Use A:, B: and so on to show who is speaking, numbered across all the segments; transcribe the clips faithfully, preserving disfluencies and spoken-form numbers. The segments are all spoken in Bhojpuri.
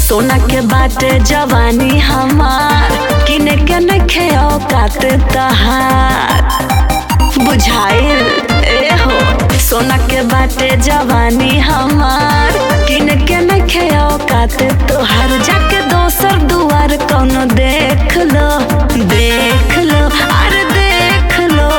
A: सोना के बाटे जवानी हमार, किने के नखे औकात तहार, बुझाइल ए हो। सोना के बाटे जवानी हमार, किने के नखे औकात तोहार, जाके दोसर दुआर कौनो देख लो देख लो अरे देख लो।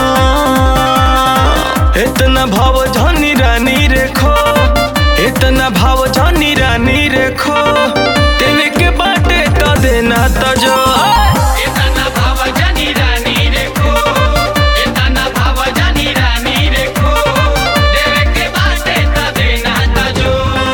B: इतना भाव जानी रानी रेखो, इतना भाव जानी रानी रेखो, तेरे के बाटे तो देना तो जो।
C: इतना भाव जानी रानी रेखो, इतना भाव जानी रानी रेखो, तेरे के बाटे तो देना तो जो।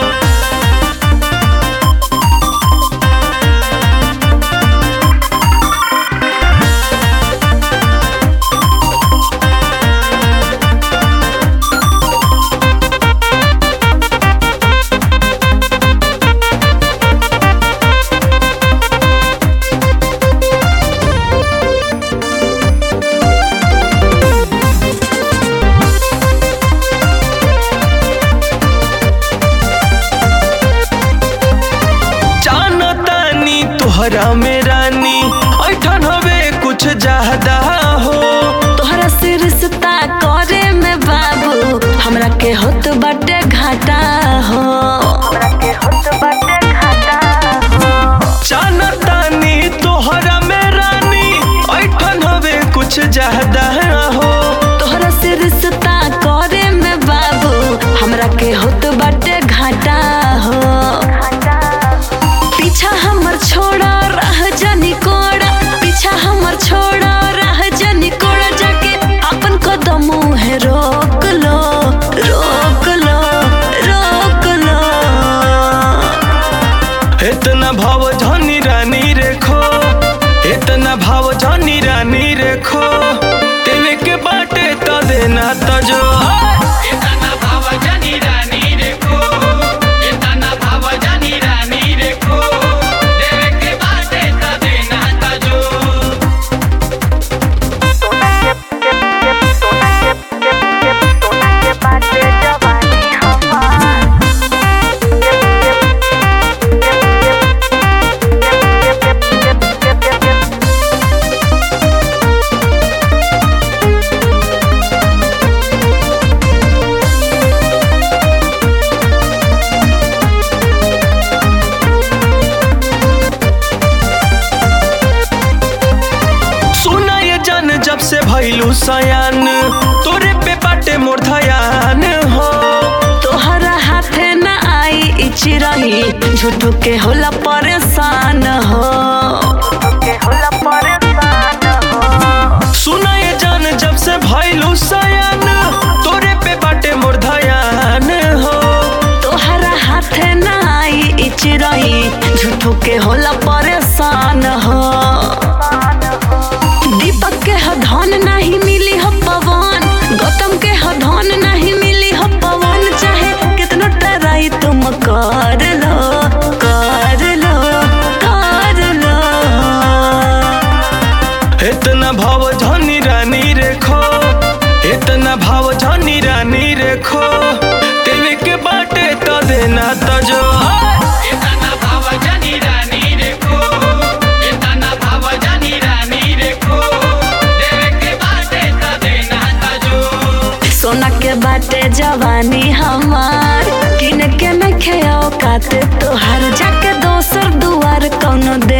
B: तोहरा में रानी ऐठन हवे कुछ ज्यादा हो,
A: तोहरा से रिश्ता करे में बाबू हमरा के होत बाटे घाटा हो, हमरा के होत बाटे घाटा हो।
B: जानतानी तोहरा में रानी ऐठन हवे कुछ ज्यादा हो,
A: तोहरा से रिश्ता करे में बाबू हमरा के होत बाटे घाटा हो। पीछा हमर छोड़ा रह जानी कोड़ा, पीछा हमर छोड़ा रह जानी कोड़ा, जाके अपन कदम है रोक लो रोक लो रोक लो।
B: इतना भाव जानी रानी रेखो, इतना भाव जानी रानी रेखो, तेरे के बाटे तो देना तो जो।
C: इतना भाव जानी रानी रेखो, इतना भाव जानी रानी रेखो, तेरे के बाटे तो देना तो जो।
B: जब से भइलू सयान तोरे पे बाटे मोर ध्यान हो,
A: तोहरा हाथे न आई इची रही झूठो के होला परेशान हो, के होला परेशान हो।
B: सुना ये जान जब से भइलू सयान तोरे पे बाटे मोर ध्यान हो,
A: तोहरा हाथे न आई इची रही झूठो के होला परेशान हो। दीपक के ह धन नहीं मिली हो पवन, गौतम के ह धन नहीं मिली हो पवन, चाहे कितना ट्राई तुम कर लो कर लो कर लो।
B: इतना भाव जानी रानी रेखो, इतना भाव जानी रानी रेखो, तेरे के बाटे तो देना तो जो।
C: इतना भाव जानी रानी रेखो, इतना भाव जानी रानी रेखो, तेरे के बाटे तो देना तो जो।
A: सोना के बाटे जवानी हमार, किने के नखे औकात तोहार, जाके दोसर दुआर कौनो दे